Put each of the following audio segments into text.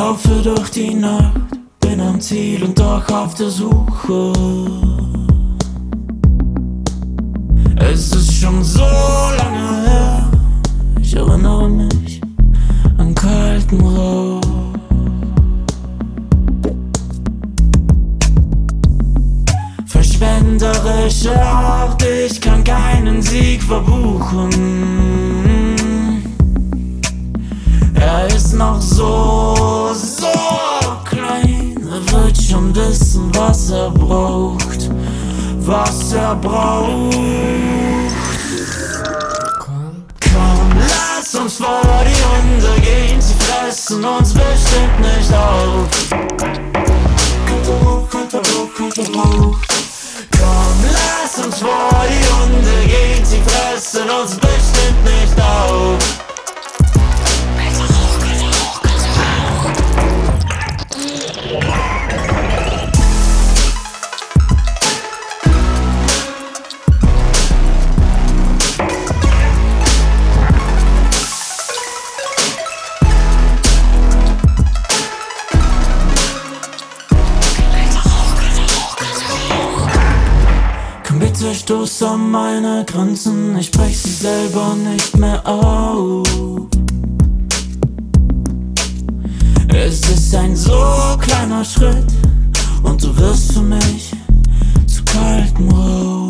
laufe durch die Nacht, bin am Ziel und doch auf der Suche. Es ist schon so lange her, ich erinnere mich an kalten Rauch. Verschwenderische Art, ich kann keinen Sieg verbuchen. Er ist noch so klein, er wird schon wissen, was er braucht. Komm, lass uns vor die Hunde gehen, sie fressen uns bestimmt nicht auf. Komm, lass uns vor die Hunde gehen, sie fressen uns bestimmt nicht auf. Bitte stoß an meine Grenzen, ich brech sie selber nicht mehr auf. Es ist ein so kleiner Schritt und du wirst für mich zu kaltem Rauch.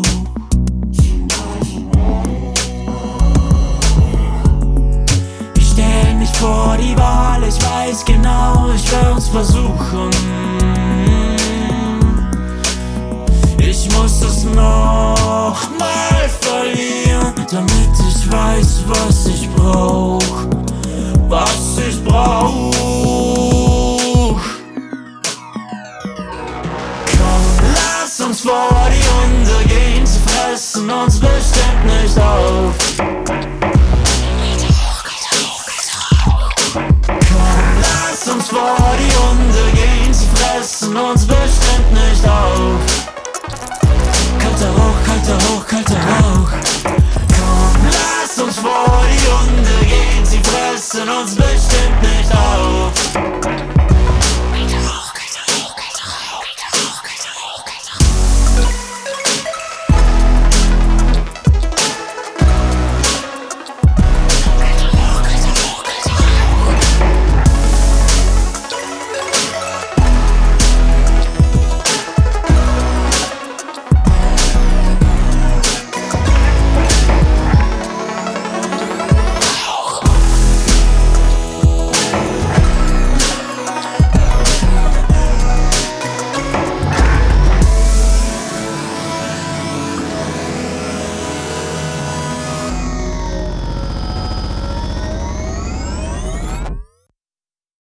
Ich stell mich vor die Wahl, ich weiß genau, ich werd's versuchen. Ich muss es noch mal verlieren, damit ich weiß, was ich brauch. Komm, lass uns vor die Hunde gehen, sie fressen uns bestimmt nicht auf. Komm, lass uns vor die Hunde gehen, sie fressen uns bestimmt nicht auf. Kalter Rauch, kalter Rauch. Komm, lass uns vor die Hunde gehen, sie fressen uns bestimmt nicht auf.